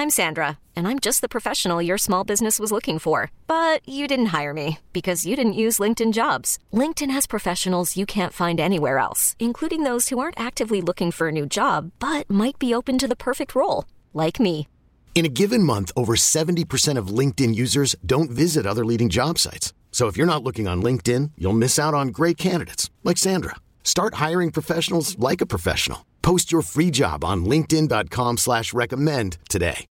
I'm Sandra, and I'm just the professional your small business was looking for. But you didn't hire me because you didn't use LinkedIn Jobs. LinkedIn has professionals you can't find anywhere else, including those who aren't actively looking for a new job, but might be open to the perfect role, like me. In a given month, over 70% of LinkedIn users don't visit other leading job sites. So if you're not looking on LinkedIn, you'll miss out on great candidates like Sandra. Start hiring professionals like a professional. Post your free job on linkedin.com/recommend today.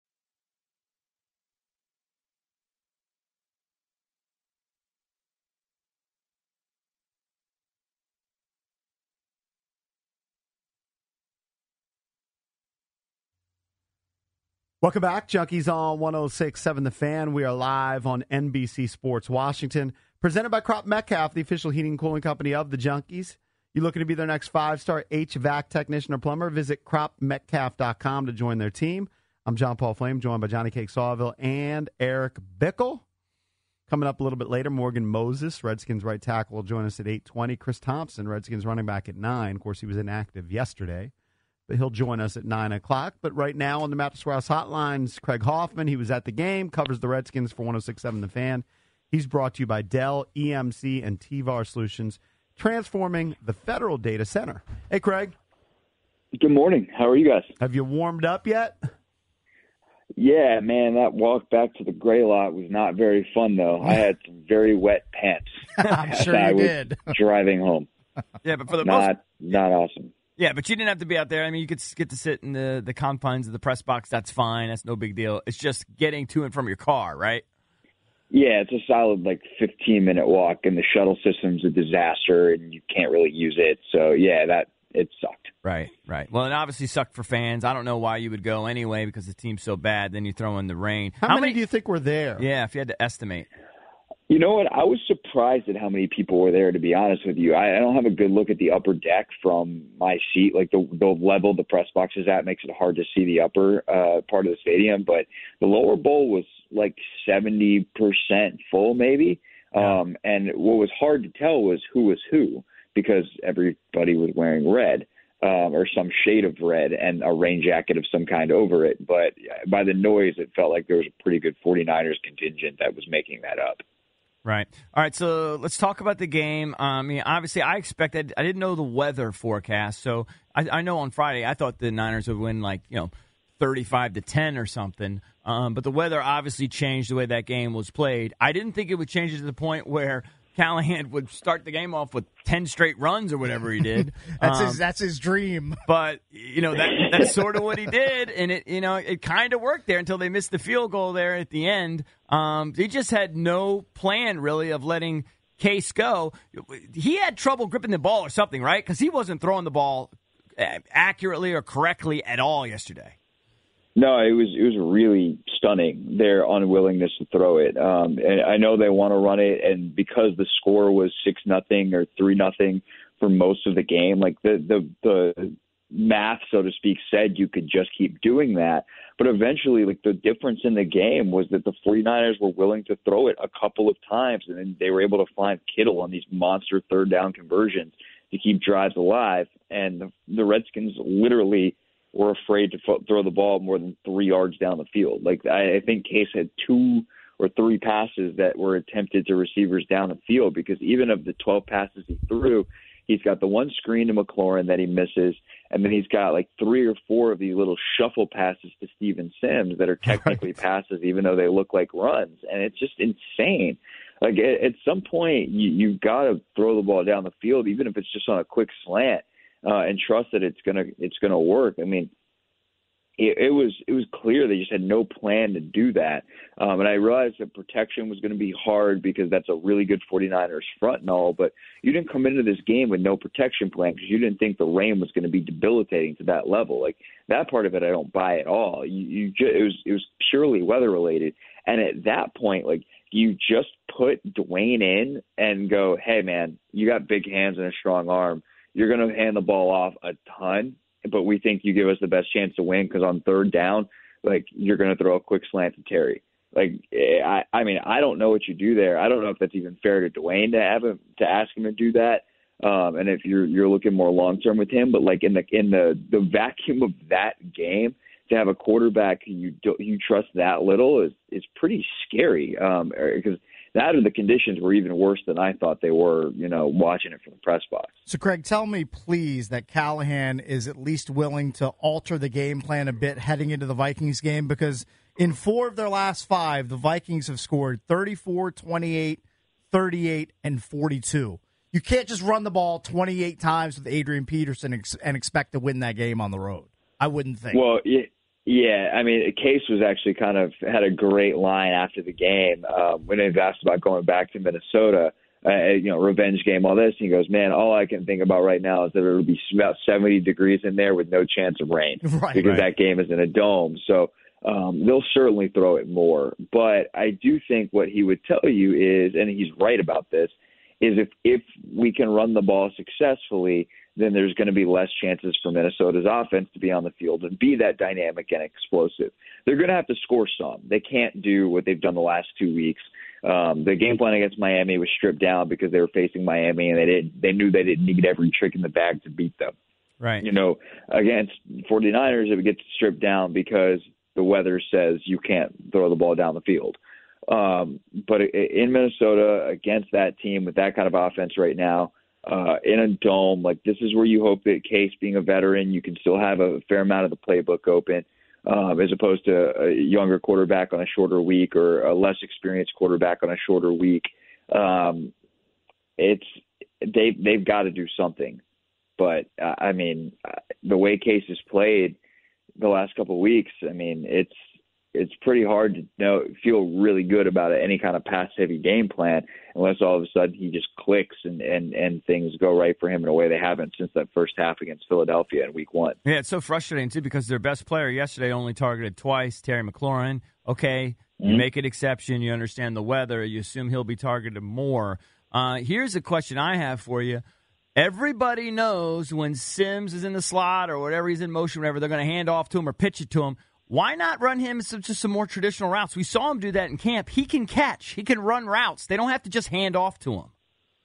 Welcome back. Junkies on 106.7 The Fan. We are live on NBC Sports Washington. Presented by Crop Metcalf, the official heating and cooling company of the Junkies. You looking to be their next 5-star HVAC technician or plumber? Visit cropmetcalf.com to join their team. I'm John Paul Flame, joined by Johnny Cake Sawville and Eric Bickle. Coming up a little bit later, Morgan Moses, Redskins right tackle, will join us at 8:20. Chris Thompson, Redskins running back at 9. Of course, he was inactive yesterday, but he'll join us at 9 o'clock. But right now on the Mattress Warehouse Hotlines, Craig Hoffman, he was at the game, covers the Redskins for 106.7 The Fan. He's brought to you by Dell, EMC, and TVAR Solutions, transforming the Federal Data Center. Hey, Craig. Good morning. How are you guys? Have you warmed up yet? Yeah, man, that walk back to the gray lot was not very fun, though. I had some very wet pants. I'm sure you did. Driving home. Yeah, but for the not awesome. Yeah, but you didn't have to be out there. I mean, you could get to sit in the confines of the press box. That's fine. That's no big deal. It's just getting to and from your car, right? Yeah, it's a solid 15-minute walk, and the shuttle system's a disaster, and you can't really use it. So yeah, it sucked. Right. Well, it obviously sucked for fans. I don't know why you would go anyway because the team's so bad. Then you throw in the rain. How many do you think were there? Yeah, if you had to estimate. You know what? I was surprised at how many people were there, to be honest with you. I don't have a good look at the upper deck from my seat. The level the press box is at makes it hard to see the upper part of the stadium. But the lower bowl was 70% full, maybe. And what was hard to tell was who, because everybody was wearing red or some shade of red and a rain jacket of some kind over it. But by the noise, it felt like there was a pretty good 49ers contingent that was making that up. Right. All right, so let's talk about the game. Obviously, I didn't know the weather forecast, so I know on Friday I thought the Niners would win 35-10 or something. But the weather obviously changed the way that game was played. I didn't think it would change it to the point where Callahan would start the game off with 10 straight runs or whatever he did. That's his dream. But, that's sort of what he did, and it kind of worked there until they missed the field goal there at the end. He just had no plan, really, of letting Case go. He had trouble gripping the ball or something, right? Because he wasn't throwing the ball accurately or correctly at all yesterday. No, it was really stunning, their unwillingness to throw it. And I know they want to run it, and because the score was 6-0 or 3-0 for most of the game, the math, so to speak, said you could just keep doing that. But eventually, the difference in the game was that the 49ers were willing to throw it a couple of times, and then they were able to find Kittle on these monster third down conversions to keep drives alive. And the Redskins literally were afraid to throw the ball more than 3 yards down the field. I think Case had 2 or 3 passes that were attempted to receivers down the field, because even of the 12 passes he threw, he's got the one screen to McLaurin that he misses, and then he's got 3 or 4 of these little shuffle passes to Steven Sims that are technically passes, even though they look like runs. And it's just insane. At some point, you've got to throw the ball down the field, even if it's just on a quick slant. And trust that it's gonna work. I mean, it was clear they just had no plan to do that. And I realized that protection was going to be hard because that's a really good 49ers front and all. But you didn't come into this game with no protection plan because you didn't think the rain was going to be debilitating to that level. That part of it, I don't buy at all. It was purely weather related. And at that point, you just put Dwayne in and go, hey man, you got big hands and a strong arm. You're going to hand the ball off a ton, but we think you give us the best chance to win because on third down, you're going to throw a quick slant to Terry. I mean, I don't know what you do there. I don't know if that's even fair to Dwayne to ask him to do that. And if you're looking more long term with him, but in the vacuum of that game, to have a quarterback you trust that little is pretty scary, because that or the conditions were even worse than I thought they were, watching it from the press box. So, Craig, tell me, please, that Callahan is at least willing to alter the game plan a bit heading into the Vikings game, because in 4 of their last 5, the Vikings have scored 34, 28, 38, and 42. You can't just run the ball 28 times with Adrian Peterson and expect to win that game on the road. I wouldn't think. Well, yeah. I mean, Case was actually had a great line after the game when he was asked about going back to Minnesota, revenge game, all this. And he goes, man, all I can think about right now is that it'll be about 70 degrees in there with no chance of rain because that game is in a dome. So they'll certainly throw it more. But I do think what he would tell you is, and he's right about this, is if we can run the ball successfully, then there's going to be less chances for Minnesota's offense to be on the field and be that dynamic and explosive. They're going to have to score some. They can't do what they've done the last 2 weeks. The game plan against Miami was stripped down because they were facing Miami, and they knew they didn't need every trick in the bag to beat them. Right. Against 49ers, it gets stripped down because the weather says you can't throw the ball down the field. But in Minnesota, against that team with that kind of offense right now, in a dome, this is where you hope that Case, being a veteran, you can still have a fair amount of the playbook open, as opposed to a younger quarterback on a shorter week or a less experienced quarterback on a shorter week. They've got to do something. But, the way Case has played the last couple of weeks, it's pretty hard to feel really good about any kind of pass-heavy game plan unless all of a sudden he just clicks and things go right for him in a way they haven't since that first half against Philadelphia in Week 1. Yeah, it's so frustrating, too, because their best player yesterday only targeted twice, Terry McLaurin. Okay, you make an exception. You understand the weather. You assume he'll be targeted more. Here's a question I have for you. Everybody knows when Sims is in the slot or whatever he's in motion, whatever, they're going to hand off to him or pitch it to him. Why not run him just some more traditional routes? We saw him do that in camp. He can catch. He can run routes. They don't have to just hand off to him.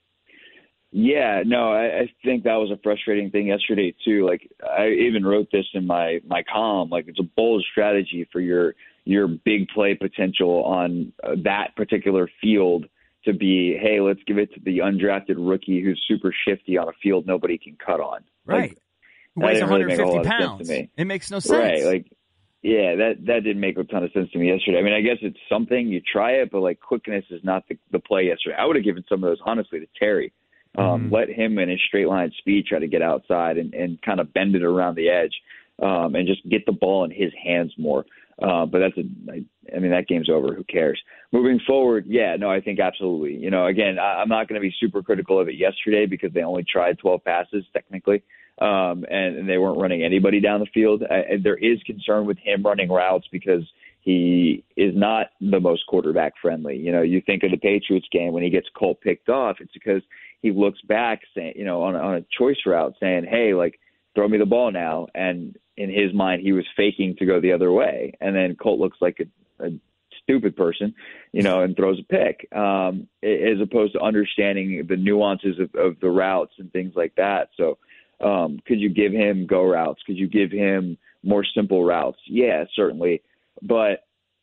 Yeah, no, I think that was a frustrating thing yesterday, too. I even wrote this in my column. It's a bold strategy for your big play potential on that particular field to be, hey, let's give it to the undrafted rookie who's super shifty on a field nobody can cut on. Right. Weighs 150 pounds. It makes no sense. Right, yeah, that didn't make a ton of sense to me yesterday. I guess it's something. You try it, but quickness is not the play yesterday. I would have given some of those, honestly, to Terry. Let him in his straight line speed try to get outside and kind of bend it around the edge and just get the ball in his hands more. But that game's over. Who cares? Moving forward, yeah, no, I think absolutely. Again, I'm not going to be super critical of it yesterday because they only tried 12 passes technically. And they weren't running anybody down the field. There is concern with him running routes because he is not the most quarterback friendly. You think of the Patriots game when he gets Colt picked off, it's because he looks back saying, on a choice route saying, hey, throw me the ball now. And in his mind, he was faking to go the other way. And then Colt looks like a stupid person, and throws a pick, as opposed to understanding the nuances of the routes and things like that. So, could you give him go routes? Could you give him more simple routes? Yeah, certainly. But,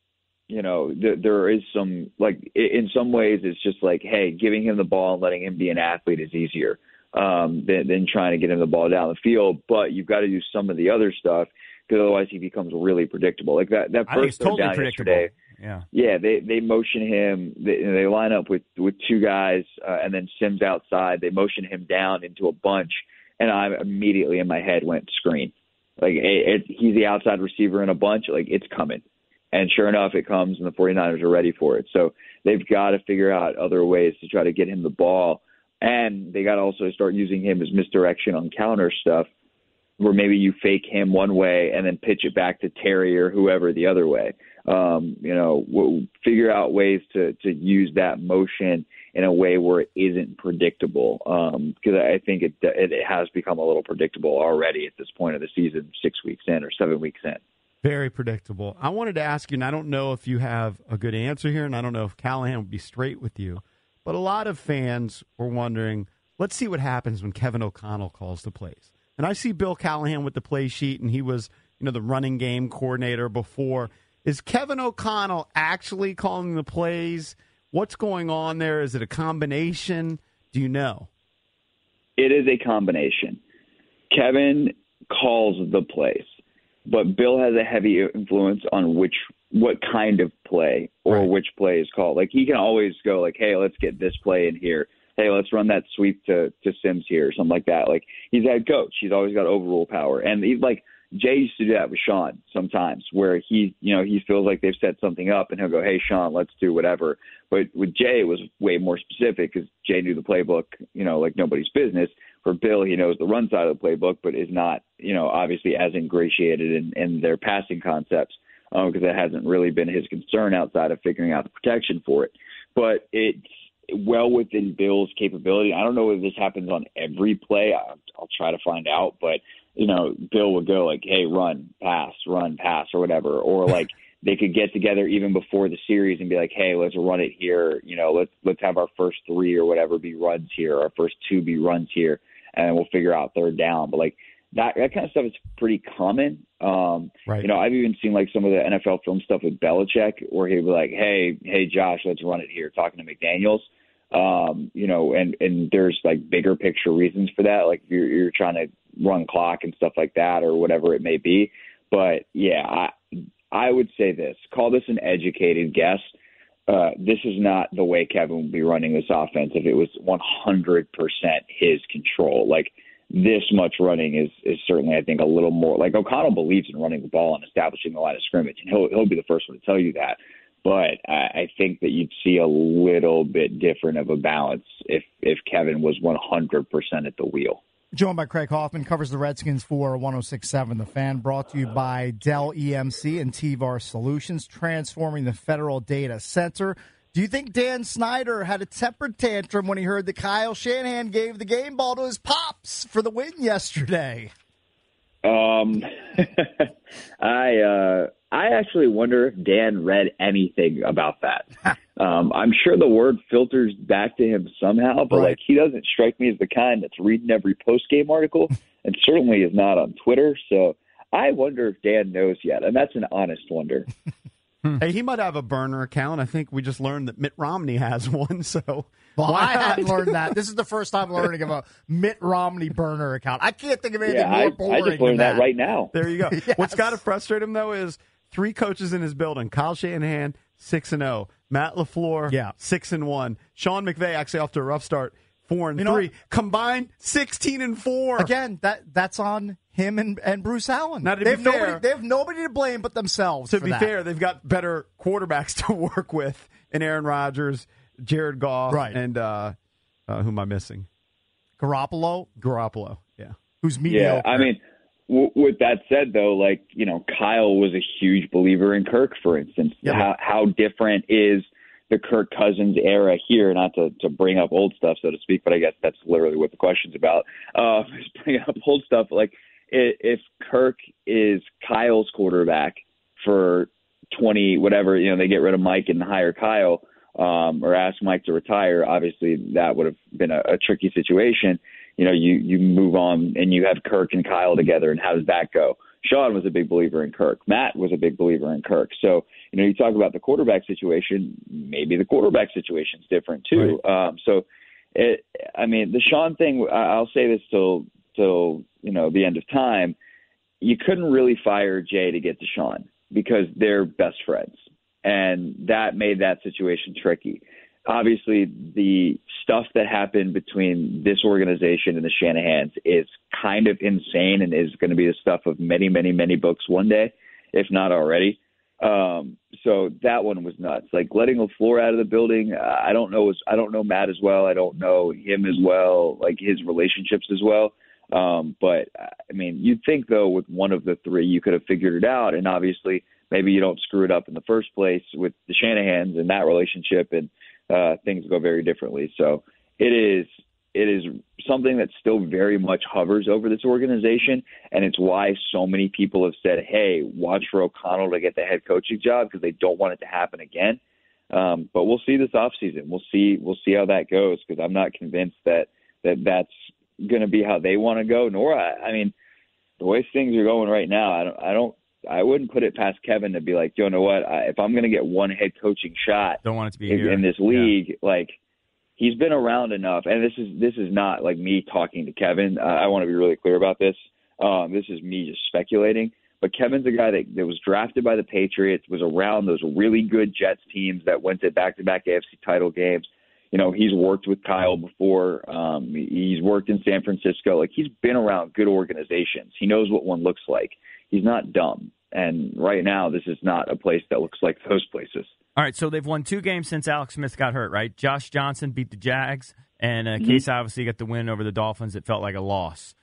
there is some, in some ways it's just hey, giving him the ball and letting him be an athlete is easier than trying to get him the ball down the field. But you've got to do some of the other stuff because otherwise he becomes really predictable. That first totally down yesterday. Yeah, they motion him. They line up with two guys and then Sims outside. They motion him down into a bunch. And I immediately in my head went screen. He's the outside receiver in a bunch. It's coming. And sure enough, it comes, and the 49ers are ready for it. So they've got to figure out other ways to try to get him the ball. And they got to also start using him as misdirection on counter stuff, where maybe you fake him one way and then pitch it back to Terry or whoever the other way. Figure out ways to use that motion in a way where it isn't predictable. Because I think it has become a little predictable already at this point of the season, 6 weeks in or 7 weeks in. Very predictable. I wanted to ask you, and I don't know if you have a good answer here, and I don't know if Callahan would be straight with you, but a lot of fans were wondering, let's see what happens when Kevin O'Connell calls the plays. And I see Bill Callahan with the play sheet, and he was the running game coordinator before. Is Kevin O'Connell actually calling the plays? What's going on there? Is it a combination? Do you know? It is a combination. Kevin calls the plays, but Bill has a heavy influence on what kind of play or which play is called. Like, he can always go like, hey, let's get this play in here. Hey, let's run that sweep to Sims here or something like that. Like, he's head coach. He's always got overrule power. And he's like, Jay used to do that with Sean sometimes, where he feels like they've set something up and he'll go, hey, Sean, let's do whatever. But with Jay, it was way more specific because Jay knew the playbook, like nobody's business. For Bill, he knows the run side of the playbook, but is not, obviously as ingratiated in their passing concepts because that hasn't really been his concern outside of figuring out the protection for it. But it's well within Bill's capability. I don't know if this happens on every play. I'll try to find out, but Bill would go like, hey, run, pass, or whatever. Or like they could get together even before the series and be like, hey, let's run it here. Let's have our first 3 or whatever be runs here, our first 2 be runs here, and we'll figure out third down. But like that kind of stuff is pretty common. Right. I've even seen like some of the NFL film stuff with Belichick where he'd be like, hey, Josh, let's run it here, talking to McDaniels. And there's like bigger picture reasons for that. Like you're trying to run clock and stuff like that or whatever it may be. But yeah, I would say this, call this an educated guess. This is not the way Kevin would be running this offense if it was 100% his control. Like this much running is certainly, I think, a little more like O'Connell believes in running the ball and establishing the line of scrimmage, and he'll be the first one to tell you that. But I think that you'd see a little bit different of a balance if Kevin was 100% at the wheel. Joined by Craig Hoffman, covers the Redskins for 106.7 The Fan, brought to you by Dell EMC and TVAR Solutions, transforming the Federal Data Center. Do you think Dan Snyder had a temper tantrum when he heard that Kyle Shanahan gave the game ball to his pops for the win yesterday? I actually wonder if Dan read anything about that. I'm sure the word filters back to him somehow, but like he doesn't strike me as the kind that's reading every post-game article and certainly is not on Twitter. So I wonder if Dan knows yet, and that's an honest wonder. Hey, he might have a burner account. I think we just learned that Mitt Romney has one. So I hadn't learned that. This is the first time learning of a Mitt Romney burner account. I can't think of anything more boring. I just learned that right now. There you go. Yes. What's got to frustrate him though is 3 coaches in his building: Kyle Shanahan, 6-0; Matt LaFleur, 6-1; Sean McVay actually off to a rough start, 4-3; combined 16-4. Again, that's on him and Bruce Allen. Now, to be fair, they have nobody to blame but themselves. To be fair, they've got better quarterbacks to work with in Aaron Rodgers, Jared Goff, and who am I missing? Garoppolo, yeah, who's mediocre. Yeah, I mean, with that said, though, Kyle was a huge believer in Kirk, for instance. Yep. How different is the Kirk Cousins era here? Not to bring up old stuff, so to speak, but I guess that's literally what the question's about. Just bringing up old stuff. Like, if Kirk is Kyle's quarterback for 20, whatever, they get rid of Mike and hire Kyle, or ask Mike to retire, obviously that would have been a tricky situation. You move on and you have Kirk and Kyle together, and how does that go? Sean was a big believer in Kirk. Matt was a big believer in Kirk. So, you talk about the quarterback situation, maybe the quarterback situation is different too. Right. The Sean thing, I'll say this till the end of time, you couldn't really fire Jay to get to Sean because they're best friends. And that made that situation tricky. Obviously, the stuff that happened between this organization and the Shanahans is kind of insane and is going to be the stuff of many, many, many books one day, if not already. So that one was nuts. Like letting LaFleur out of the building, I don't know Matt as well. I don't know him as well, like his relationships as well. But I mean, you'd think though with one of the 3, you could have figured it out. And obviously, maybe you don't screw it up in the first place with the Shanahans and that relationship, and things go very differently. So it is something that still very much hovers over this organization, and it's why so many people have said, hey, watch for O'Connell to get the head coaching job because they don't want it to happen again. But we'll see this offseason. We'll see how that goes, because I'm not convinced that that's going to be how they want to go. Nor, I mean, the way things are going right now, I wouldn't put it past Kevin to be like, you know what, if I'm going to get one head coaching shot don't want it to be in this league, like he's been around enough. And this is not like me talking to Kevin. I want to be really clear about this. This is me just speculating. But Kevin's a guy that was drafted by the Patriots, was around those really good Jets teams that went to back-to-back AFC title games. You know, he's worked with Kyle before. He's worked in San Francisco. Like, he's been around good organizations. He knows what one looks like. He's not dumb. And right now, this is not a place that looks like those places. All right, so they've won 2 games since Alex Smith got hurt, right? Josh Johnson beat the Jags, and Case obviously got the win over the Dolphins. It felt like a loss.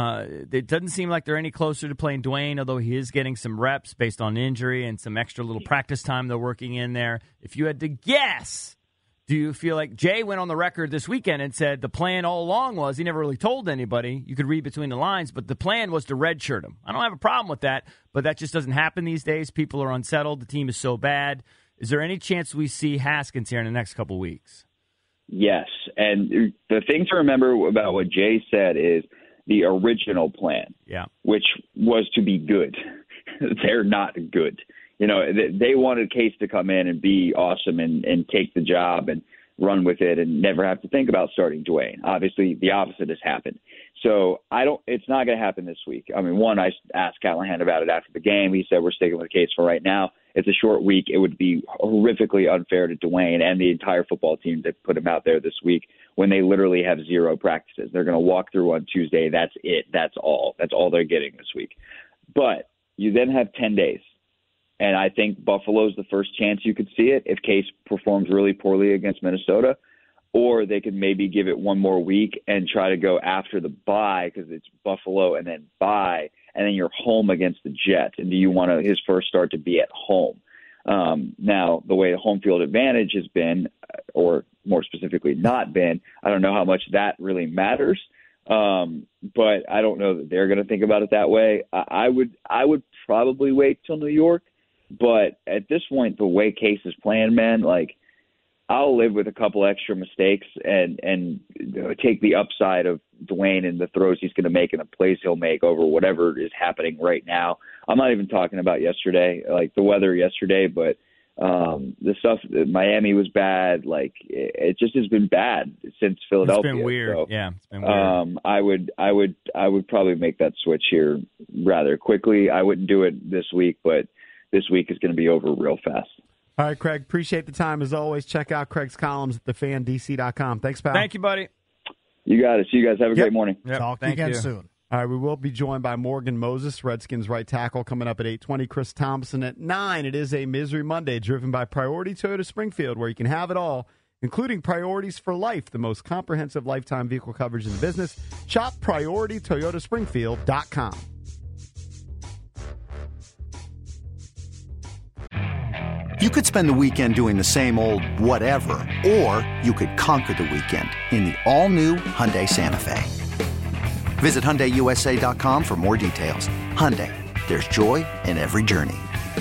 It doesn't seem like they're any closer to playing Dwayne, although he is getting some reps based on injury and some extra little practice time they're working in there. If you had to guess, do you feel like Jay went on the record this weekend and said the plan all along was, he never really told anybody, you could read between the lines, but the plan was to redshirt him. I don't have a problem with that, but that just doesn't happen these days. People are unsettled. The team is so bad. Is there any chance we see Haskins here in the next couple of weeks? Yes, and the thing to remember about what Jay said is the original plan, which was to be good. They're not good. You know, they wanted Case to come in and be awesome and take the job and run with it and never have to think about starting Dwayne. Obviously, the opposite has happened. So it's not going to happen this week. I mean, one, I asked Callahan about it after the game. He said we're sticking with Case for right now. It's a short week. It would be horrifically unfair to Dwayne and the entire football team to put him out there this week when they literally have 0 practices. They're going to walk through on Tuesday. That's it. That's all. That's all they're getting this week. But you then have 10 days. And I think Buffalo's the first chance you could see it if Case performs really poorly against Minnesota. Or they could maybe give it one more week and try to go after the bye because it's Buffalo and then bye, and then you're home against the Jets. And do you want his first start to be at home? Now, the way the home field advantage has been, or more specifically not been, I don't know how much that really matters. But I don't know that they're going to think about it that way. I would probably wait till New York. But at this point, the way Case is playing, man, like, I'll live with a couple extra mistakes and take the upside of Dwayne and the throws he's going to make and the plays he'll make over whatever is happening right now. I'm not even talking about yesterday, like the weather yesterday, but the stuff, Miami was bad. Like, it just has been bad since Philadelphia. It's been weird. So, yeah, it's been weird. I would probably make that switch here rather quickly. I wouldn't do it this week, but this week is going to be over real fast. All right, Craig, appreciate the time as always. Check out Craig's columns at thefandc.com. Thanks, pal. Thank you, buddy. You got it. See you guys. Have a great morning. Yep. Talk again soon. All right, we will be joined by Morgan Moses, Redskins right tackle, coming up at 8:20. Chris Thompson at 9. It is a Misery Monday driven by Priority Toyota Springfield, where you can have it all, including Priorities for Life, the most comprehensive lifetime vehicle coverage in the business. Shop PriorityToyotaSpringfield.com. You could spend the weekend doing the same old whatever, or you could conquer the weekend in the all-new Hyundai Santa Fe. Visit HyundaiUSA.com for more details. Hyundai, there's joy in every journey.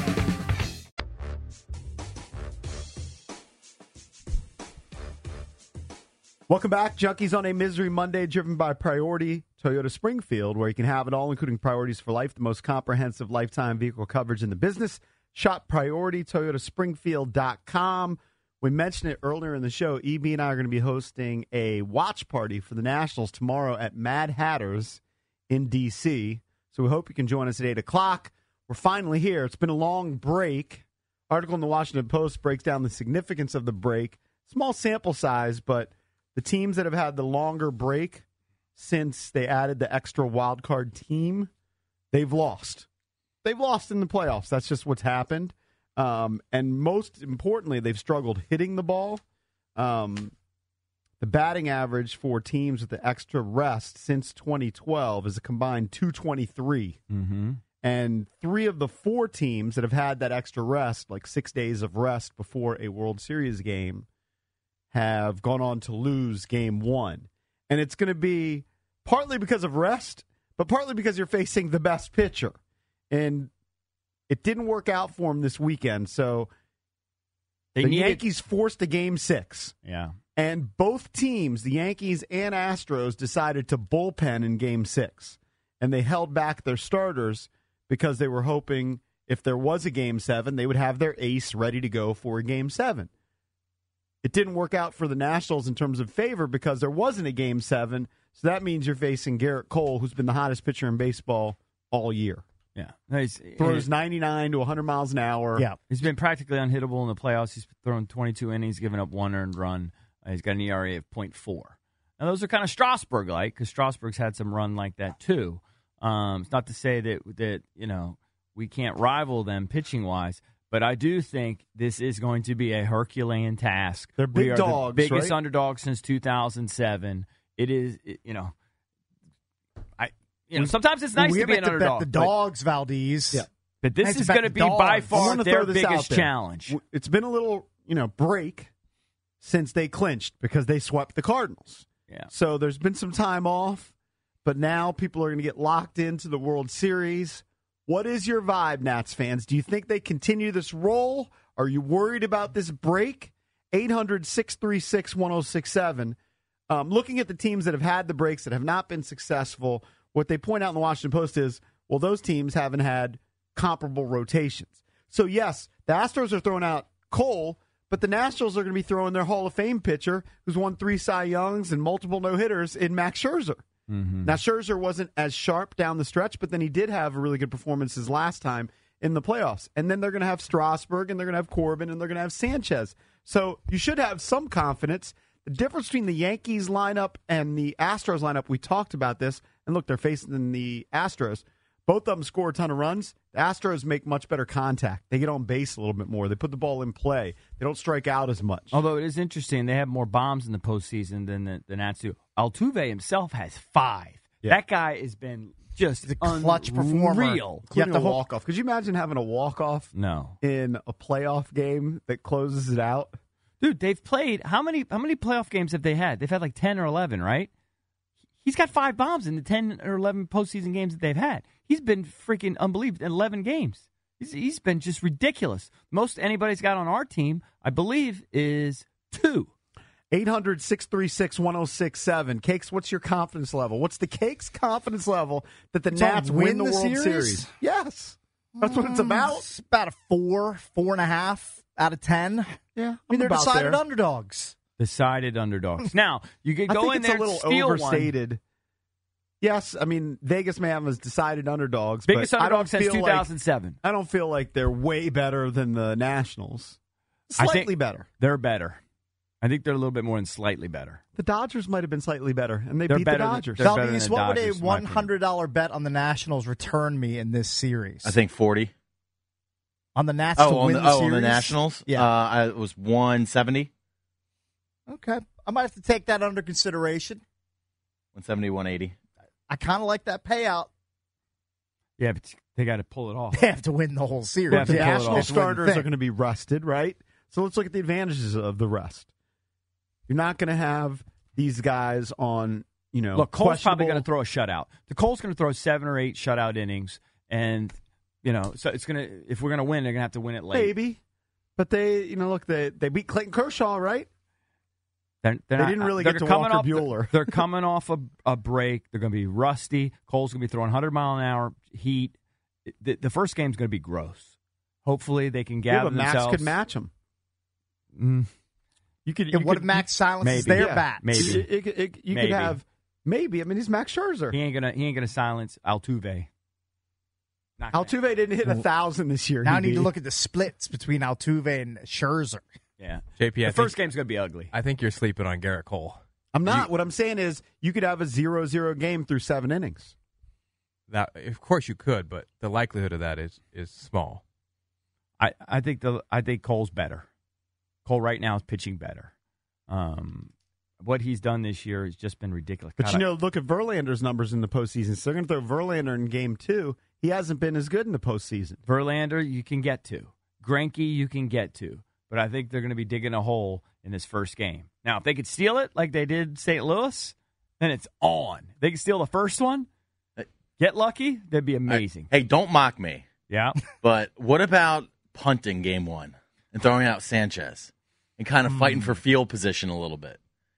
Welcome back. Junkies on a Misery Monday driven by Priority Toyota Springfield, where you can have it all, including Priorities for Life, the most comprehensive lifetime vehicle coverage in the business. Shop PriorityToyotaSpringfield.com. We mentioned it earlier in the show. EB and I are going to be hosting a watch party for the Nationals tomorrow at Mad Hatter's in D.C. So we hope you can join us at 8 o'clock. We're finally here. It's been a long break. Article in the Washington Post breaks down the significance of the break. Small sample size, but the teams that have had the longer break since they added the extra wild card team, they've lost. They've lost in the playoffs. That's just what's happened. And most importantly, they've struggled hitting the ball. The batting average for teams with the extra rest since 2012 is a combined 223. Mm-hmm. And 3 of the 4 teams that have had that extra rest, like 6 days of rest before a World Series game, have gone on to lose game 1. And it's going to be partly because of rest, but partly because you're facing the best pitcher. And it didn't work out for him this weekend. So the Yankees forced a game 6. Yeah. And both teams, the Yankees and Astros, decided to bullpen in game 6. and they held back their starters because they were hoping if there was a Game 7, they would have their ace ready to go for a Game 7. It didn't work out for the Nationals in terms of favor because there wasn't a Game 7, so that means you're facing Garrett Cole, who's been the hottest pitcher in baseball all year. Yeah. Throws 99 to 100 miles an hour. Yeah. He's been practically unhittable in the playoffs. He's thrown 22 innings, given up 1 earned run. He's got an ERA of 0.4. Now, those are kind of Strasburg-like because Strasburg's had some run like that, too. It's not to say that we can't rival them pitching-wise, but I do think this is going to be a Herculean task. They're big dogs, the biggest right? underdog since 2007. It is, sometimes it's nice to be an underdog. Bet the dogs, Valdez. Yeah. But this Nice is to going to bet be the by dogs. I far wanna their throw this out biggest there. challenge. It's been a little, break since they clinched because they swept the Cardinals. Yeah. So there's been some time off, but now people are going to get locked into the World Series. What is your vibe, Nats fans? Do you think they continue this roll? Are you worried about this break? 800-636-1067. Looking at the teams that have had the breaks that have not been successful, what they point out in the Washington Post is, well, those teams haven't had comparable rotations. So, yes, the Astros are throwing out Cole, but the Nationals are going to be throwing their Hall of Fame pitcher who's won 3 Cy Youngs and multiple no-hitters in Max Scherzer. Mm-hmm. Now, Scherzer wasn't as sharp down the stretch, but then he did have a really good performances last time in the playoffs. And then they're going to have Strasburg, and they're going to have Corbin, and they're going to have Sanchez. So you should have some confidence. The difference between the Yankees lineup and the Astros lineup, we talked about this. And look, they're facing the Astros. Both of them score a ton of runs. The Astros make much better contact. They get on base a little bit more. They put the ball in play. They don't strike out as much. Although it is interesting, they have more bombs in the postseason than the Nats do. Altuve himself has 5. Yeah. That guy has been just a clutch performer. Unreal. Including a walk-off. Could you imagine having a walk-off No. in a playoff game that closes it out? Dude, they've played, how many playoff games have they had? They've had like 10 or 11, right? He's got 5 bombs in the 10 or 11 postseason games that they've had. He's been freaking unbelievable in 11 games. He's been just ridiculous. Most anybody's got on our team, I believe, is 2. 800-636-1067. Cakes, what's your confidence level? What's the Cakes confidence level that the Nats win the World Series? Yes. That's what it's about. It's about a 4.5 out of 10. Yeah. I mean, they're about decided there. underdogs. Decided underdogs. Now, you could I go think in it's there a little and steal overstated. Yes, I mean, Vegas may have them as decided underdogs. Biggest but underdog since 2007. I don't feel like they're way better than the Nationals. Slightly better. They're better. I think they're a little bit more than slightly better. The Dodgers might have been slightly better, and they They're beat better the than- Dodgers. they're better Valdez, than what would a Dodgers, in my opinion. $100 bet on the Nationals return me in this series? I think 40. On the Nats to win the series? On the Nationals? Yeah. It was 170. Okay. I might have to take that under consideration. 170, 180. I kind of like that payout. Yeah, but they got to pull it off. They have to win the whole series. They have to The pull it National off. starters are going to be rested, right? So let's look at the advantages of the rest. You're not going to have these guys on, Look, Cole's probably questionable- going to throw a shutout. The Cole's going to throw 7 or 8 shutout innings, and so it's going to. If we're going to win, they're going to have to win it late. Maybe. But they beat Clayton Kershaw, right? They didn't really get to Walker Buehler. They're coming off a break. They're going to be rusty. Cole's going to be throwing 100-mile-an-hour heat. The first game's going to be gross. Hopefully, they can gather but Max themselves. could match them. You could. And what if Max silences maybe. their Yeah, bat? maybe. You Maybe. could have maybe. I mean, he's Max Scherzer. He ain't gonna silence Altuve. Not gonna- Altuve didn't hit 1,000 this year. Now I DB. need to look at the splits between Altuve and Scherzer. Yeah, JP, the first game's gonna be ugly. I think you're sleeping on Garrett Cole. I'm not. What I'm saying is you could have a 0-0 game through 7 innings. That, of course you could, but the likelihood of that is small. I think Cole's better. Cole right now is pitching better. What he's done this year has just been ridiculous. But God, look at Verlander's numbers in the postseason. So they're going to throw Verlander in game 2. He hasn't been as good in the postseason. Verlander you can get to. Greinke you can get to. But I think they're going to be digging a hole in this first game. Now, if they could steal it like they did St. Louis, then it's on. If they could steal the first one, get lucky, that'd be amazing. Hey, don't mock me. Yeah. But what about punting game 1 and throwing out Sanchez and kind of fighting for field position a little bit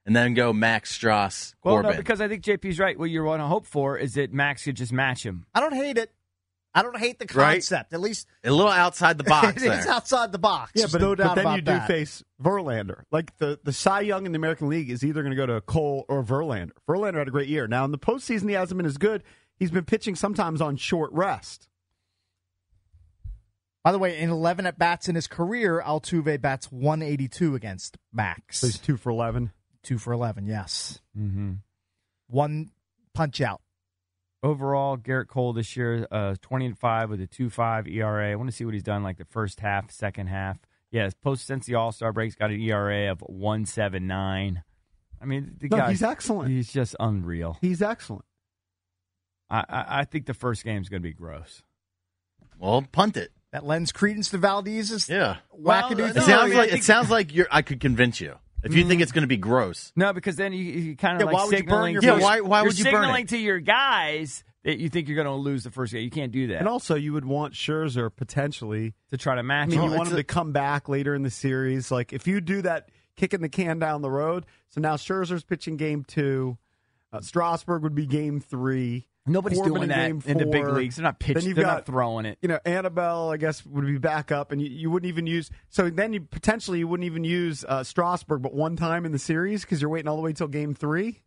and then go Max, Strauss, Well, Corbin. no, because I think JP's right. What you want to hope for is that Max could just match him. I don't hate it. I don't hate the Right? concept. At least a little outside the box it is there. outside the box. Yeah, There's but, no doubt but then about you do that. face Verlander. Like the Cy Young in the American League is either going to go to Cole or Verlander. Verlander had a great year. Now, in the postseason, he hasn't been as good. He's been pitching sometimes on short rest. By the way, in 11 at-bats in his career, Altuve bats 182 against Max. So he's 2 for 11. 2 for 11, yes. Mm-hmm. One punch-out. Overall, Garrett Cole this year, 20-5 with a 2.5 ERA. I want to see what he's done like the first half, second half. Yeah, since the All-Star break, he's got an ERA of 1.79. I mean, the guy, he's excellent. He's just unreal. He's excellent. I think the first game's going to be gross. Well, punt it. That lends credence to Valdez's wackadoo. It sounds like I could convince you. If you think it's going to be gross. No, because then you kind of why like would you burn signaling. your Yeah, first- why would you burn signaling it? to your guys that you think you're going to lose the first game? You can't do that. And also, you would want Scherzer potentially to try to match. I mean, him. you want him to come back later in the series. Like, if you do that, kicking the can down the road. So now Scherzer's pitching game 2. Strasburg would be game 3. Nobody's Corbin doing that game in the big 4. leagues. They're not pitching. Then you've They're got, not throwing it. You know, Annabelle, I guess, would be back up, and you wouldn't even use. So then you potentially wouldn't even use Strasburg, but one time in the series because you're waiting all the way till game 3.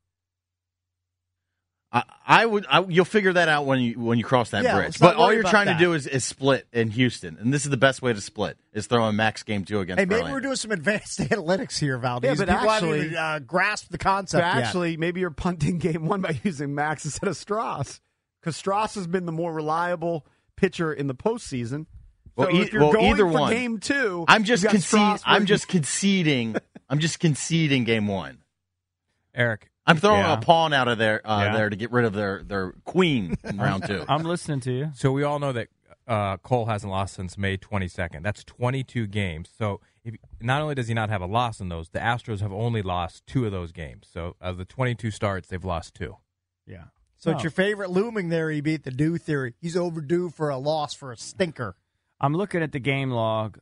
You'll figure that out when you cross that Yeah, bridge. let's not But all worry you're about trying that. to do is split in Houston, and this is the best way to split is throwing Max game 2 against. Hey, maybe Verlander. we're doing some advanced analytics here, Valdez. Yeah, but People actually- haven't even grasped the concept But yet. actually, maybe you're punting game 1 by using Max instead of Strauss because Strauss has been the more reliable pitcher in the postseason. So Well, if you're going either for one. game 2, I'm just you've got Strasburg. I'm just conceding. I'm just conceding game 1. Eric. I'm throwing Yeah. a pawn out of there Yeah. there to get rid of their queen in round 2. I'm listening to you. So we all know that Cole hasn't lost since May 22nd. That's 22 games. So not only does he not have a loss in those, the Astros have only lost 2 of those games. So of the 22 starts, they've lost 2. Yeah. So it's your favorite looming there, he beat the due theory. He's overdue for a loss for a stinker. I'm looking at the game log.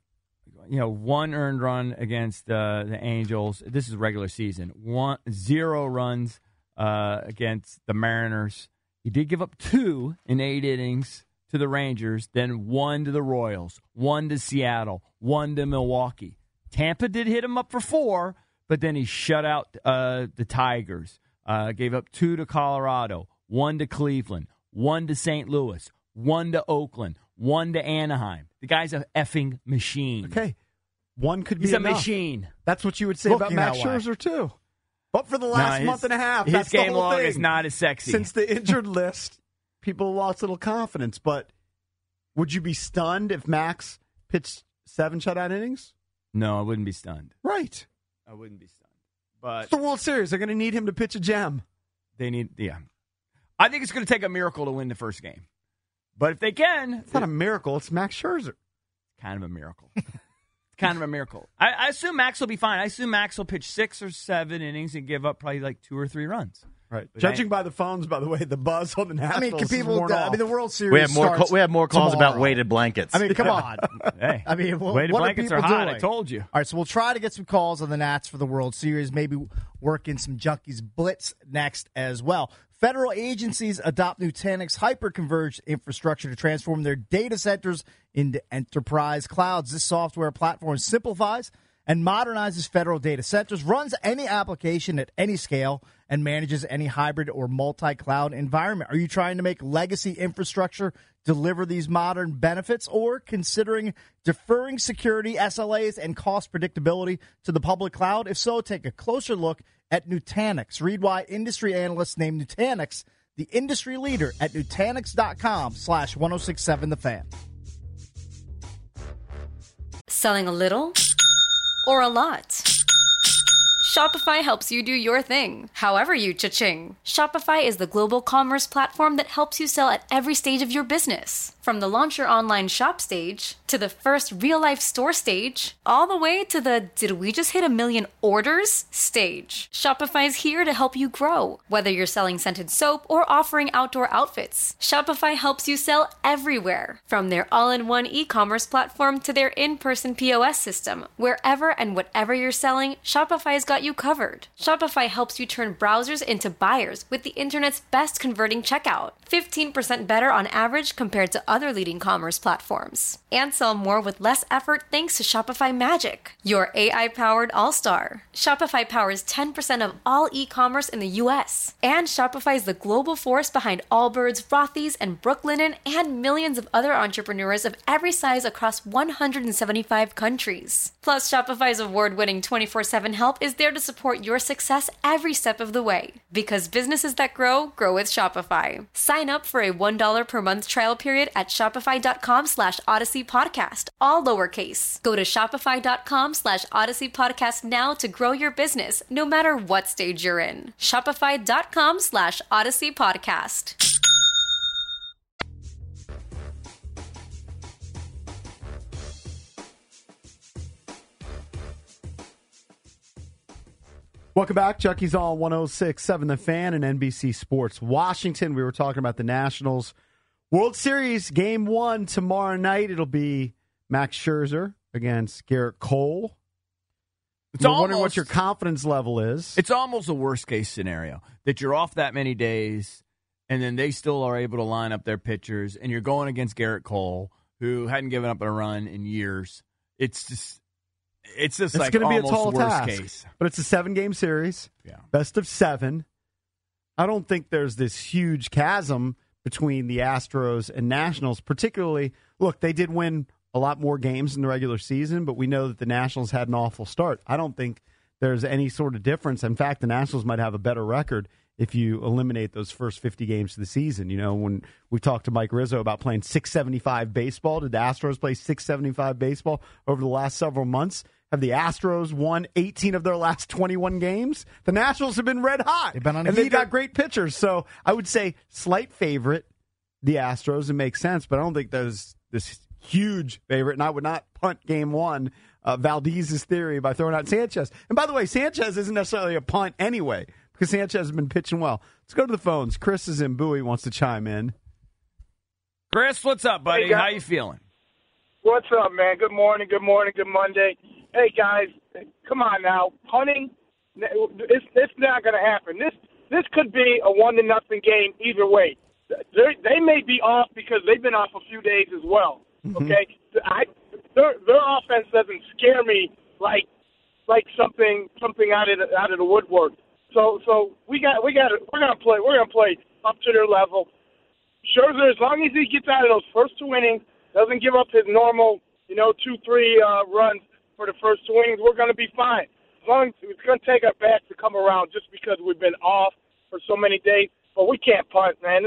1 earned run against the Angels. This is regular season. 0 runs against the Mariners. He did give up 2 in 8 innings to the Rangers, then 1 to the Royals, 1 to Seattle, 1 to Milwaukee. Tampa did hit him up for 4, but then he shut out the Tigers. Gave up 2 to Colorado, 1 to Cleveland, 1 to St. Louis, 1 to Oakland, 1 to Anaheim. The guy's a effing machine. Okay. 1 could be He's a enough. machine. That's what you would say about Looking Max that way. Scherzer, too. But for the last month and a half, his that's the game whole log thing. is not as sexy. Since the injured list, people lost a little confidence. But would you be stunned if Max pitched 7 shutout innings? No, I wouldn't be stunned. Right. I wouldn't be stunned. But It's the World Series. They're going to need him to pitch a gem. they need, I think it's going to take a miracle to win the first game. But if they can, It's not a miracle. It's Max Scherzer. kind of a miracle. It's kind of a miracle. I assume Max will be fine. I assume Max will pitch 6 or 7 innings and give up probably like 2 or 3 runs. Right. But Judging by the phones, by the way, the buzz on the Nationals. I mean, can is people? worn off. the World Series. We have more. starts We have more calls tomorrow. about weighted blankets. I mean, come on. Hey, I mean, weighted what are blankets are people hot. doing? I told you. All right, so we'll try to get some calls on the Nats for the World Series. Maybe work in some Junkies Blitz next as well. Federal agencies adopt Nutanix hyperconverged infrastructure to transform their data centers into enterprise clouds. This software platform simplifies and modernizes federal data centers, runs any application at any scale, and manages any hybrid or multi-cloud environment. Are you trying to make legacy infrastructure deliver these modern benefits, or considering deferring security, SLAs, and cost predictability to the public cloud? If so, take a closer look at Nutanix. Read why industry analysts named Nutanix the industry leader at Nutanix.com/1067 The Fan. Selling a little or a lot? Shopify helps you do your thing, however you cha-ching. Shopify is the global commerce platform that helps you sell at every stage of your business. From the launch your online shop stage, to the first real-life store stage, all the way to the did we just hit 1 million orders stage. Shopify's here to help you grow. Whether you're selling scented soap or offering outdoor outfits, Shopify helps you sell everywhere. From their all-in-one e-commerce platform to their in-person POS system, wherever and whatever you're selling, Shopify's got got you covered. Shopify helps you turn browsers into buyers with the internet's best converting checkout. 15% better on average compared to other leading commerce platforms. And sell more with less effort thanks to Shopify Magic, your AI-powered all-star. Shopify powers 10% of all e-commerce in the U.S. And Shopify is the global force behind Allbirds, Rothy's, and Brooklinen, and millions of other entrepreneurs of every size across 175 countries. Plus, Shopify's award-winning 24/7 help is there to support your success every step of the way. Because businesses that grow with Shopify. Sign up for a $1 per month trial period at shopify.com/Odyssey Podcast, all lowercase. Go to shopify.com/Odyssey Podcast now to grow your business, no matter what stage you're in. Shopify.com/Odyssey Podcast. Welcome back. Chucky's on 106.7 The Fan and NBC Sports Washington. We were talking about the Nationals World Series Game 1 tomorrow night. It'll be Max Scherzer against Garrett Cole. I'm wondering what your confidence level is. It's almost a worst-case scenario that you're off that many days, and then they still are able to line up their pitchers, and you're going against Garrett Cole, who hadn't given up a run in years. It's like going to be a almost tall worst task. case. But it's a 7-game series, best of 7. I don't think there's this huge chasm between the Astros and Nationals, particularly, look, they did win a lot more games in the regular season, but we know that the Nationals had an awful start. I don't think there's any sort of difference. In fact, the Nationals might have a better record if you eliminate those first 50 games of the season. You know, when we talked to Mike Rizzo about playing 675 baseball, did the Astros play 675 baseball over the last several months? Have the Astros won 18 of their last 21 games? The Nationals have been red hot. They've been on a and they've got great pitchers. So I would say slight favorite, the Astros. It makes sense, but I don't think there's this huge favorite, and I would not punt Game 1, Valdez's theory, by throwing out Sanchez. And by the way, Sanchez isn't necessarily a punt anyway, because Sanchez has been pitching well. Let's go to the phones. Chris is in Bowie, wants to chime in. Chris, what's up, buddy? Hey, how you feeling? What's up, man? Good morning, good Monday. Hey, guys, come on now. Punting, it's not going to happen. This could be a 1-0 game either way. They may be off because they've been off a few days as well. Okay, their offense doesn't scare me like something out of the woodwork. So we're gonna play up to their level. Scherzer, as long as he gets out of those first 2 innings, doesn't give up his normal 2-3 runs for the first 2 innings, we're gonna be fine. As long as it's gonna take our bats to come around just because we've been off for so many days, but we can't punt, man.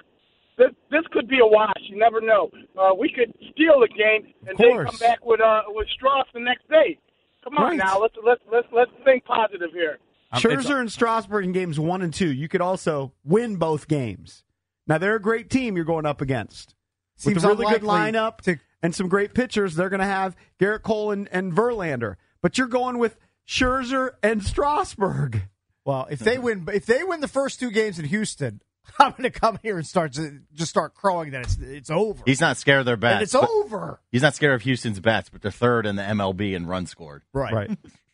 This could be a wash. You never know. We could steal the game and then come back with Strauss the next day. Come on now, let's think positive here. Scherzer and Strasburg in games 1 and 2. You could also win both games. Now they're a great team you're going up against. With a really good lineup and some great pitchers, they're going to have Garrett Cole and Verlander. But you're going with Scherzer and Strasburg. Well, if they win the first 2 games in Houston, I'm going to come here and start crowing that it's over. He's not scared of their bats. And it's over. He's not scared of Houston's bats, but they're third in the MLB in runs scored. Right.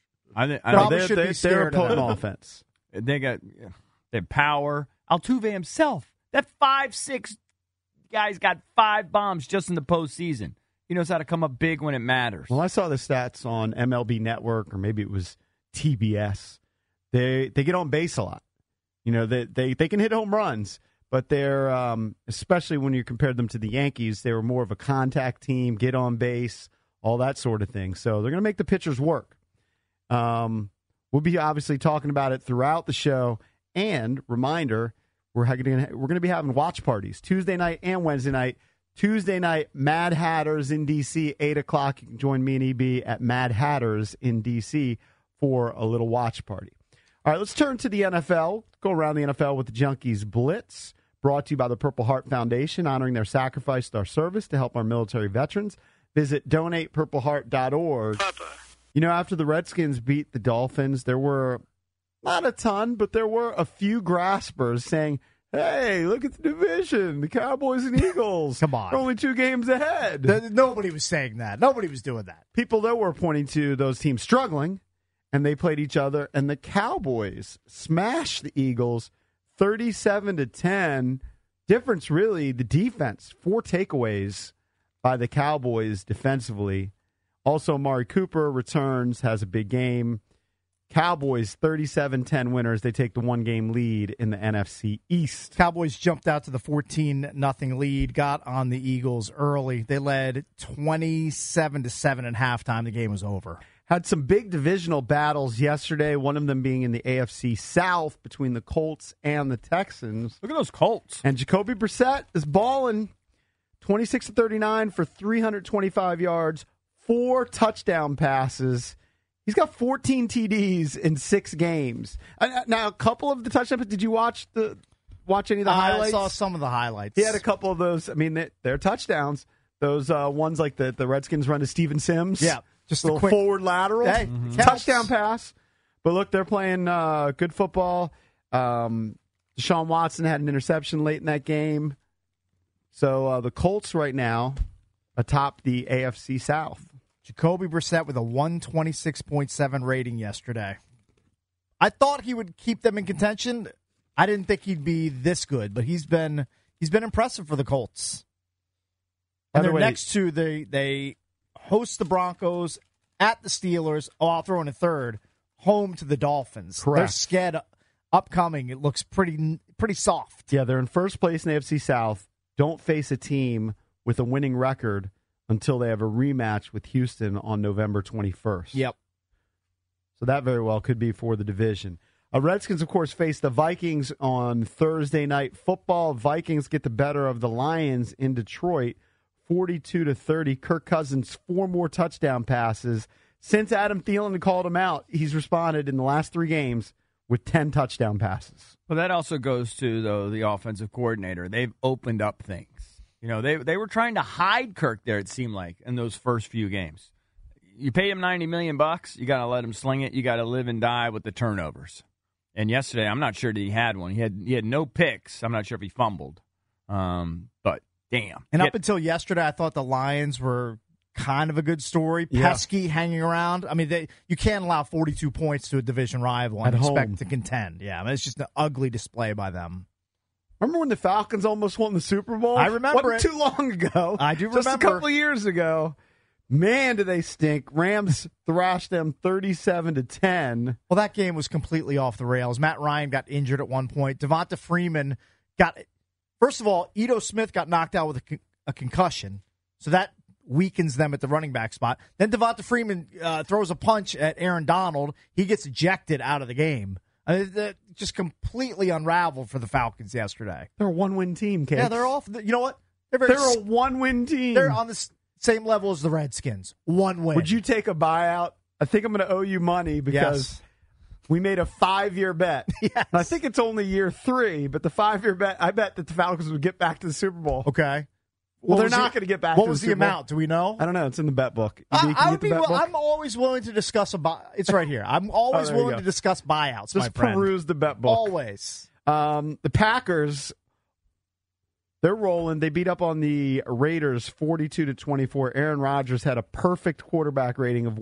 They're a potent offense. They have power. Altuve himself, that 5'6" guy's got 5 bombs just in the postseason. He knows how to come up big when it matters. Well, I saw the stats on MLB Network, or maybe it was TBS. They get on base a lot. You know, they can hit home runs, but they're, especially when you compare them to the Yankees, they were more of a contact team, get on base, all that sort of thing. So they're going to make the pitchers work. We'll be obviously talking about it throughout the show. And reminder, we're going to be having watch parties Tuesday night and Wednesday night. Tuesday night, Mad Hatters in D.C., 8 o'clock. You can join me and EB at Mad Hatters in D.C. for a little watch party. All right, let's turn to the NFL. Go around the NFL with the Junkies Blitz, brought to you by the Purple Heart Foundation, honoring their sacrifice, their service to help our military veterans. Visit donatepurpleheart.org. You know, after the Redskins beat the Dolphins, there were not a ton, but there were a few graspers saying, hey, look at the division, the Cowboys and Eagles. Come on. They're only 2 games ahead. Nobody was saying that. Nobody was doing that. People, though, were pointing to those teams struggling and they played each other, and the Cowboys smashed the Eagles 37-10. Difference, really, the defense. 4 takeaways by the Cowboys defensively. Also, Amari Cooper returns, has a big game. Cowboys 37-10 winners. They take the 1-game lead in the NFC East. Cowboys jumped out to the 14-0 lead, got on the Eagles early. They led 27-7 at halftime. The game was over. Had some big divisional battles yesterday, one of them being in the AFC South between the Colts and the Texans. Look at those Colts. And Jacoby Brissett is balling. 26-39 for 325 yards, 4 touchdown passes. He's got 14 TDs in 6 games. Now, a couple of the touchdowns, did you watch any of the highlights? I saw some of the highlights. He had a couple of those. I mean, they're touchdowns. Those ones like the Redskins run to Steven Sims. Yeah. Just a little quick forward lateral. Hey, touchdown pass. But look, they're playing good football. Deshaun Watson had an interception late in that game. So the Colts right now atop the AFC South. Jacoby Brissett with a 126.7 rating yesterday. I thought he would keep them in contention. I didn't think he'd be this good, but he's been impressive for the Colts. And they're next to they host the Broncos at the Steelers. Oh, I'll throw in a third. Home to the Dolphins. Correct. They're scared upcoming. It looks pretty soft. Yeah, they're in first place in the AFC South. Don't face a team with a winning record until they have a rematch with Houston on November 21st. Yep. So that very well could be for the division. Redskins, of course, face the Vikings on Thursday Night Football. Vikings get the better of the Lions in Detroit, 42-30. Kirk Cousins, 4 more touchdown passes. Since Adam Thielen called him out, he's responded in the last 3 games with 10 touchdown passes. Well, that also goes to, though, the offensive coordinator. They've opened up things. You know, they were trying to hide Kirk there, it seemed like, in those first few games. You pay him $90 million, you got to let him sling it. You got to live and die with the turnovers. And yesterday, I'm not sure that he had one. He had no picks. I'm not sure if he fumbled. But, damn. And up until yesterday, I thought the Lions were kind of a good story. Pesky hanging around. I mean, you can't allow 42 points to a division rival and expect to contend. Yeah, I mean, it's just an ugly display by them. Remember when the Falcons almost won the Super Bowl? I remember Wasn't too long ago. I do remember. Just a couple of years ago. Man, do they stink. Rams thrashed them 37-10. Well, that game was completely off the rails. Matt Ryan got injured at one point. Devonta Freeman first of all, Ito Smith got knocked out with a concussion. So that weakens them at the running back spot. Then Devonta Freeman throws a punch at Aaron Donald. He gets ejected out of the game. Just completely unraveled for the Falcons yesterday. They're a 1-win team, Case. Yeah, they're off. You know what? They're a 1-win team. They're on the same level as the Redskins. 1 win. Would you take a buyout? I think I'm going to owe you money because we made a 5-year bet. Yes. And I think it's only year 3, but the 5-year bet, I bet that the Falcons would get back to the Super Bowl. Okay. Well, they're not going to get back to the Super Bowl. What was the amount? Do we know? I don't know. It's in the bet book. I'm always willing to discuss It's right here. I'm always willing to discuss buyouts, my friend. Just peruse the bet book. Always. The Packers, they're rolling. They beat up on the Raiders 42-24. Aaron Rodgers had a perfect quarterback rating of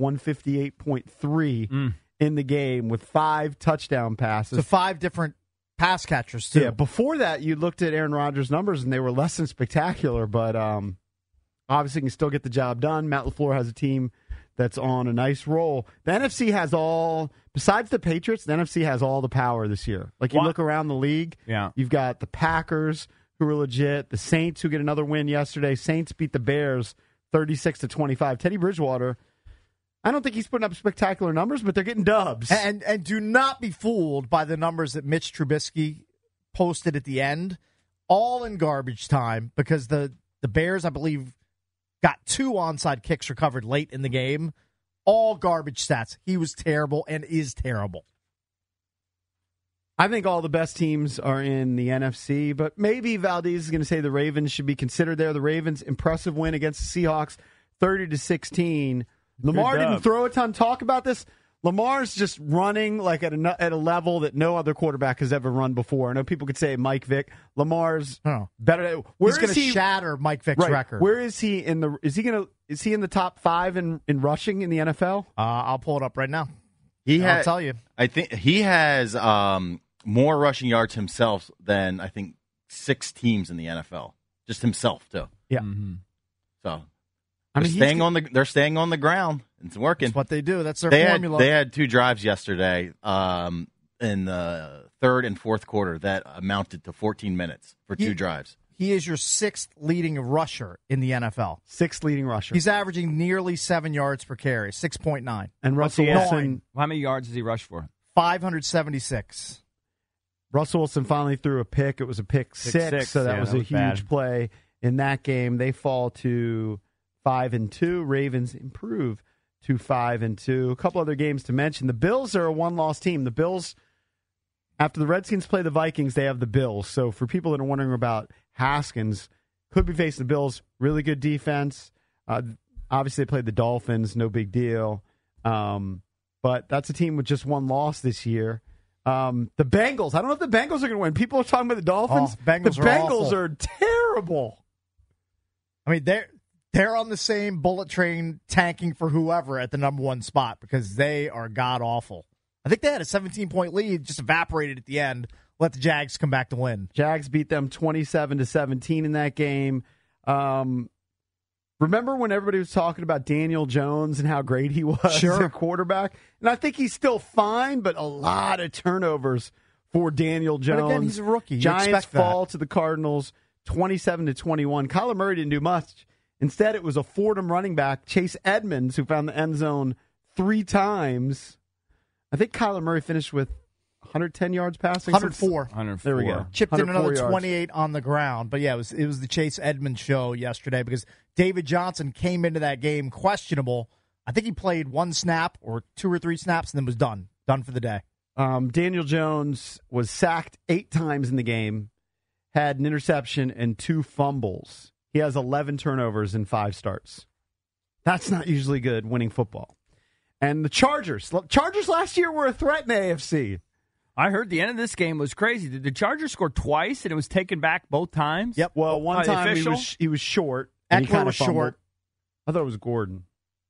158.3 in the game with 5 touchdown passes. So 5 different pass catchers, too. Yeah, before that, you looked at Aaron Rodgers' numbers, and they were less than spectacular, but obviously can still get the job done. Matt LaFleur has a team that's on a nice roll. The NFC has besides the Patriots, the NFC has all the power this year. Like, you look around the league, you've got the Packers, who are legit, the Saints, who get another win yesterday. Saints beat the Bears 36-25. Teddy Bridgewater, I don't think he's putting up spectacular numbers, but they're getting dubs. And do not be fooled by the numbers that Mitch Trubisky posted at the end, all in garbage time, because the Bears, I believe, got 2 onside kicks recovered late in the game. All garbage stats. He was terrible and is terrible. I think all the best teams are in the NFC, but maybe Valdez is going to say the Ravens should be considered there. The Ravens' impressive win against the Seahawks, 30-16. Lamar didn't throw a ton. Talk about this. Lamar's just running like at a level that no other quarterback has ever run before. I know people could say Mike Vick. Lamar's better. He's going to shatter Mike Vick's record. Where is he in the? Is he in the top 5 in rushing in the NFL? I'll pull it up right now. I'll tell you. I think he has more rushing yards himself than I think 6 teams in the NFL. Just himself too. Yeah. Mm-hmm. So I mean, they're staying on the ground. It's working. That's what they do. That's their formula. They had 2 drives yesterday in the third and fourth quarter that amounted to 14 minutes for 2 drives. He is your 6th leading rusher in the NFL. 6th leading rusher. He's averaging nearly 7 yards per carry, 6.9. And Russell Wilson. How many yards does he rush for? 576. Russell Wilson finally threw a pick. It was a pick six, so that was a huge play in that game. They fall to 5-2. Ravens improve to 5-2. A couple other games to mention. The Bills are a one-loss team. The Bills, after the Redskins play the Vikings, they have the Bills. So for people that are wondering about Haskins, could be facing the Bills. Really good defense. Obviously, they played the Dolphins. No big deal. But that's a team with just one loss this year. The Bengals. I don't know if the Bengals are going to win. People are talking about the Dolphins. The Bengals are terrible. I mean, they're on the same bullet train tanking for whoever at the number 1 spot because they are god-awful. I think they had a 17-point lead, just evaporated at the end, let the Jags come back to win. Jags beat them 27-17 in that game. Remember when everybody was talking about Daniel Jones and how great he was at quarterback? And I think he's still fine, but a lot of turnovers for Daniel Jones. But again, he's a rookie. Giants fall to the Cardinals 27-21. Kyler Murray didn't do much. Instead, it was a Fordham running back, Chase Edmonds, who found the end zone 3 times. I think Kyler Murray finished with 110 yards passing. 104. There we go. Chipped in another 28 on the ground. But, yeah, it was the Chase Edmonds show yesterday because David Johnson came into that game questionable. I think he played 1 snap or 2 or 3 snaps and then was done. Done for the day. Daniel Jones was sacked 8 times in the game, had an interception and 2 fumbles. He has 11 turnovers in 5 starts. That's not usually good winning football. And the Chargers last year were a threat in the AFC. I heard the end of this game was crazy. Did the Chargers score twice and it was taken back both times? Yep. Well, one time he was short. Eckler was short. I thought it was Gordon.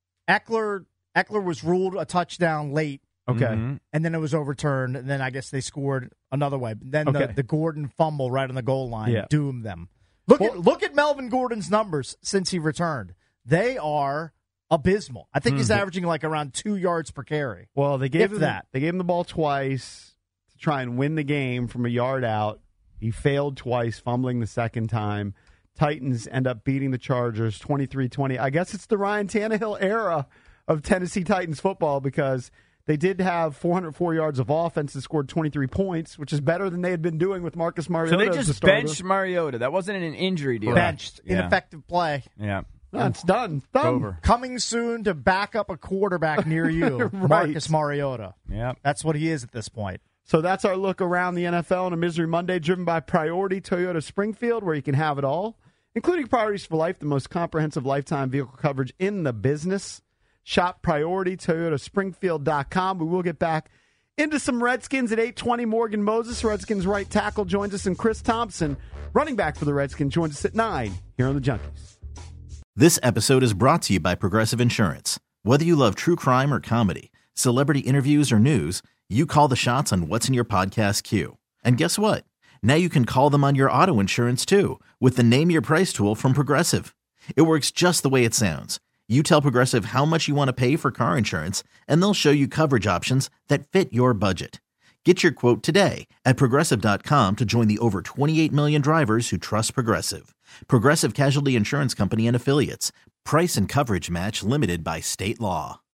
Eckler was ruled a touchdown late. Okay. Mm-hmm. And then it was overturned, and then I guess they scored another way. Then the Gordon fumble right on the goal line doomed them. Look at Melvin Gordon's numbers since he returned. They are abysmal. I think he's averaging like around 2 yards per carry. Well, they gave him the ball twice to try and win the game from a yard out. He failed twice, fumbling the second time. Titans end up beating the Chargers 23-20. I guess it's the Ryan Tannehill era of Tennessee Titans football because they did have 404 yards of offense and scored 23 points, which is better than they had been doing with Marcus Mariota. So they just benched Mariota. That wasn't an injury deal. Benched. Ineffective play. Yeah. No, it's done. Over. Coming soon to back up a quarterback near you, Right. Marcus Mariota. Yeah. That's what he is at this point. So that's our look around the NFL on a Misery Monday, driven by Priority Toyota Springfield, where you can have it all, including Priorities for Life, the most comprehensive lifetime vehicle coverage in the business. Shop PriorityToyotaSpringfield.com. We will get back into some Redskins at 8:20. Morgan Moses, Redskins right tackle, joins us, and Chris Thompson, running back for the Redskins, joins us at 9 here on the Junkies. This episode is brought to you by Progressive Insurance. Whether you love true crime or comedy, celebrity interviews or news, you call the shots on what's in your podcast queue. And guess what? Now you can call them on your auto insurance too with the Name Your Price tool from Progressive. It works just the way it sounds. You tell Progressive how much you want to pay for car insurance, and they'll show you coverage options that fit your budget. Get your quote today at Progressive.com to join the over 28 million drivers who trust Progressive. Progressive Casualty Insurance Company and Affiliates. Price and coverage match limited by state law.